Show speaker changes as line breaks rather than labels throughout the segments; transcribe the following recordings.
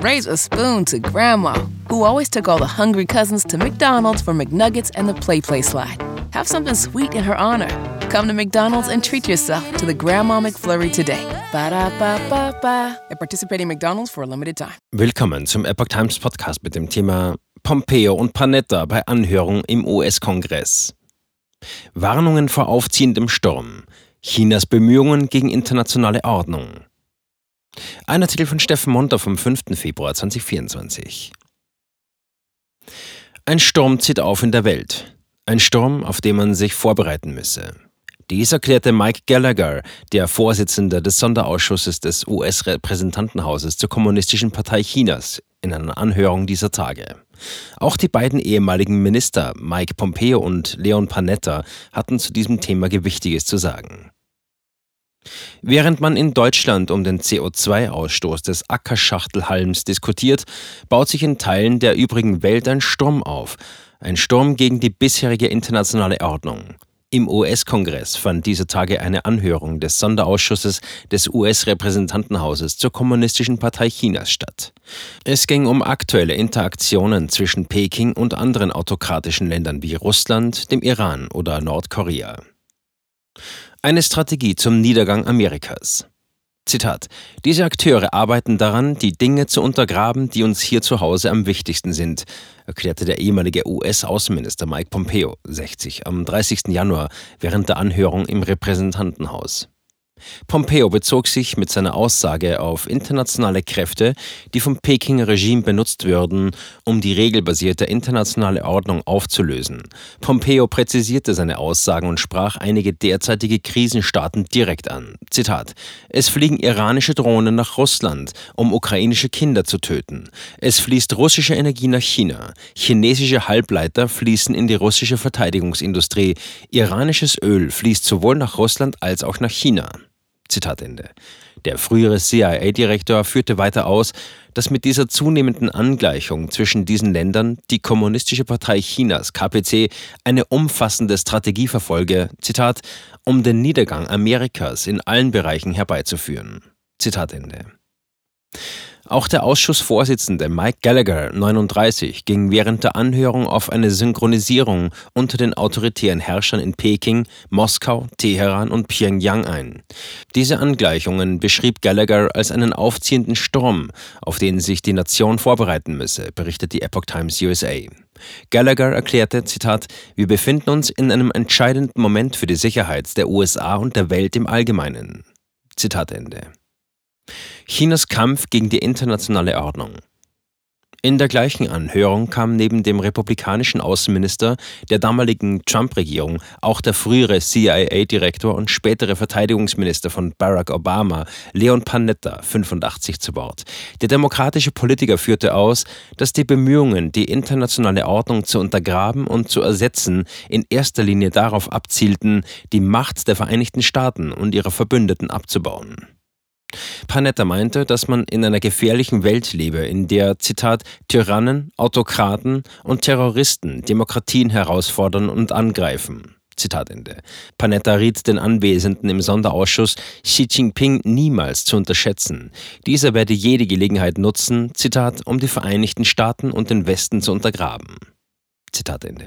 raise a spoon to Grandma, who always took all the hungry cousins to McDonald's for McNuggets and the Play Slide. Have something sweet in her honor. Come to McDonald's and treat yourself to the Grandma McFlurry today. Ba-da-ba-ba-ba. At participating McDonald's for a limited time.
Willkommen zum Epoch Times Podcast mit dem Thema Pompeo und Panetta bei Anhörung im US-Kongress. Warnungen vor aufziehendem Sturm. Chinas Bemühungen gegen internationale Ordnung. Ein Artikel von Steffen Monter vom 5. Februar 2024. Ein Sturm zieht auf in der Welt. Ein Sturm, auf den man sich vorbereiten müsse. Dies erklärte Mike Gallagher, der Vorsitzende des Sonderausschusses des US-Repräsentantenhauses zur Kommunistischen Partei Chinas, in einer Anhörung dieser Tage. Auch die beiden ehemaligen Minister, Mike Pompeo und Leon Panetta, hatten zu diesem Thema Gewichtiges zu sagen. Während man in Deutschland um den CO2-Ausstoß des Ackerschachtelhalms diskutiert, baut sich in Teilen der übrigen Welt ein Sturm auf. Ein Sturm gegen die bisherige internationale Ordnung. Im US-Kongress fand dieser Tage eine Anhörung des Sonderausschusses des US-Repräsentantenhauses zur Kommunistischen Partei Chinas statt. Es ging um aktuelle Interaktionen zwischen Peking und anderen autokratischen Ländern wie Russland, dem Iran oder Nordkorea. Eine Strategie zum Niedergang Amerikas. Zitat: Diese Akteure arbeiten daran, die Dinge zu untergraben, die uns hier zu Hause am wichtigsten sind, erklärte der ehemalige US-Außenminister Mike Pompeo, 60, am 30. Januar während der Anhörung im Repräsentantenhaus. Pompeo bezog sich mit seiner Aussage auf internationale Kräfte, die vom Pekinger Regime benutzt würden, um die regelbasierte internationale Ordnung aufzulösen. Pompeo präzisierte seine Aussagen und sprach einige derzeitige Krisenstaaten direkt an. Zitat: Es fliegen iranische Drohnen nach Russland, um ukrainische Kinder zu töten. Es fließt russische Energie nach China. Chinesische Halbleiter fließen in die russische Verteidigungsindustrie. Iranisches Öl fließt sowohl nach Russland als auch nach China. Zitat Ende. Der frühere CIA-Direktor führte weiter aus, dass mit dieser zunehmenden Angleichung zwischen diesen Ländern die Kommunistische Partei Chinas, KPC, eine umfassende Strategie verfolge, Zitat, um den Niedergang Amerikas in allen Bereichen herbeizuführen. Zitat Ende. Auch der Ausschussvorsitzende Mike Gallagher, 39, ging während der Anhörung auf eine Synchronisierung unter den autoritären Herrschern in Peking, Moskau, Teheran und Pyongyang ein. Diese Angleichungen beschrieb Gallagher als einen aufziehenden Sturm, auf den sich die Nation vorbereiten müsse, berichtet die Epoch Times USA. Gallagher erklärte, Zitat: Wir befinden uns in einem entscheidenden Moment für die Sicherheit der USA und der Welt im Allgemeinen. Zitat Ende. Chinas Kampf gegen die internationale Ordnung. In der gleichen Anhörung kam neben dem republikanischen Außenminister der damaligen Trump-Regierung auch der frühere CIA-Direktor und spätere Verteidigungsminister von Barack Obama, Leon Panetta, 85, zu Wort. Der demokratische Politiker führte aus, dass die Bemühungen, die internationale Ordnung zu untergraben und zu ersetzen, in erster Linie darauf abzielten, die Macht der Vereinigten Staaten und ihrer Verbündeten abzubauen. Panetta meinte, dass man in einer gefährlichen Welt lebe, in der, Zitat, Tyrannen, Autokraten und Terroristen Demokratien herausfordern und angreifen. Zitat Ende. Panetta riet den Anwesenden im Sonderausschuss, Xi Jinping niemals zu unterschätzen. Dieser werde jede Gelegenheit nutzen, Zitat, um die Vereinigten Staaten und den Westen zu untergraben. Zitat Ende.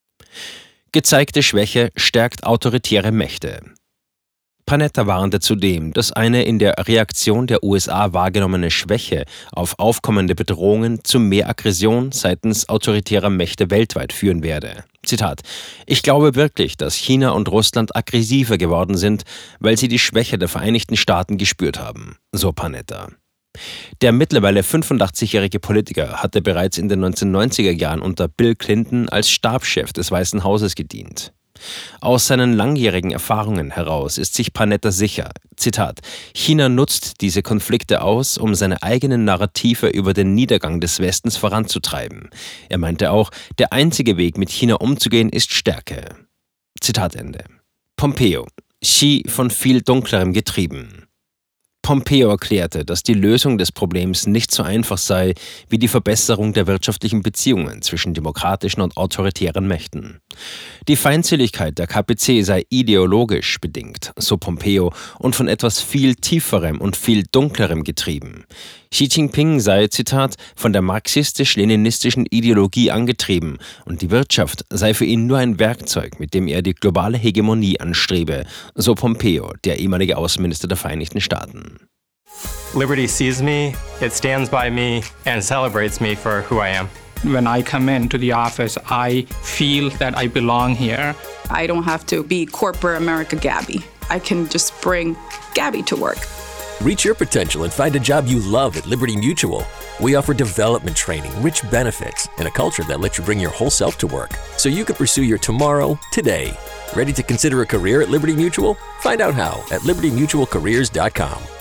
Gezeigte Schwäche stärkt autoritäre Mächte. Panetta warnte zudem, dass eine in der Reaktion der USA wahrgenommene Schwäche auf aufkommende Bedrohungen zu mehr Aggression seitens autoritärer Mächte weltweit führen werde. Zitat: Ich glaube wirklich, dass China und Russland aggressiver geworden sind, weil sie die Schwäche der Vereinigten Staaten gespürt haben, so Panetta. Der mittlerweile 85-jährige Politiker hatte bereits in den 1990er Jahren unter Bill Clinton als Stabschef des Weißen Hauses gedient. Aus seinen langjährigen Erfahrungen heraus ist sich Panetta sicher, Zitat: China nutzt diese Konflikte aus, um seine eigenen Narrative über den Niedergang des Westens voranzutreiben. Er meinte auch, der einzige Weg, mit China umzugehen, ist Stärke. Zitat Ende. Pompeo: Xi von viel Dunklerem getrieben. Pompeo erklärte, dass die Lösung des Problems nicht so einfach sei wie die Verbesserung der wirtschaftlichen Beziehungen zwischen demokratischen und autoritären Mächten. Die Feindseligkeit der KPC sei ideologisch bedingt, so Pompeo, und von etwas viel Tieferem und viel Dunklerem getrieben. Xi Jinping sei, Zitat, von der marxistisch-leninistischen Ideologie angetrieben und die Wirtschaft sei für ihn nur ein Werkzeug, mit dem er die globale Hegemonie anstrebe, so Pompeo, der ehemalige Außenminister der Vereinigten Staaten.
Liberty sees me, it stands by me, and celebrates me for who I am.
When I come into the office, I feel that I belong here.
I don't have to be corporate America Gabby. I can just bring Gabby to work.
Reach your potential and find a job you love at Liberty Mutual. We offer development training, rich benefits, and a culture that lets you bring your whole self to work, so you can pursue your tomorrow today. Ready to consider a career at Liberty Mutual? Find out how at libertymutualcareers.com.